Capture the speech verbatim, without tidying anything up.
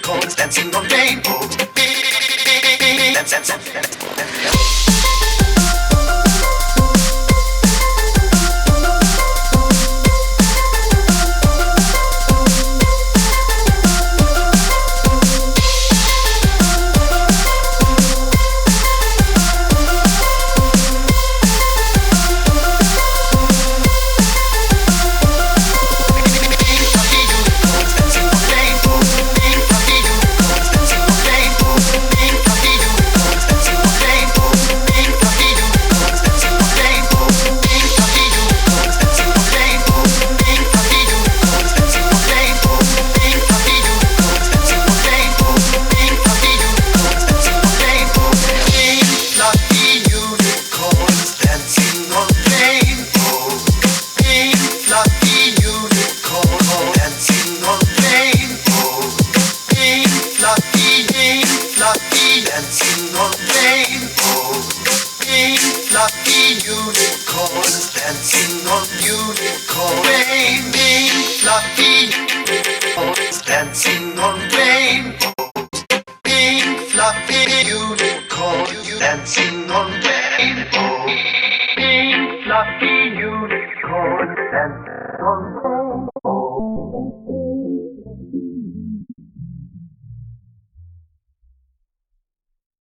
unicorns dancing on rainbows. Dance, dance, dance, dance, dance. Dancing on rainbows, pink fluffy unicorns dancing on unicorn rain, pink fluffy unicorns dancing on rainbows, pink fluffy unicorns dancing on rainbows, pink fluffy unicorns dancing on rainbows.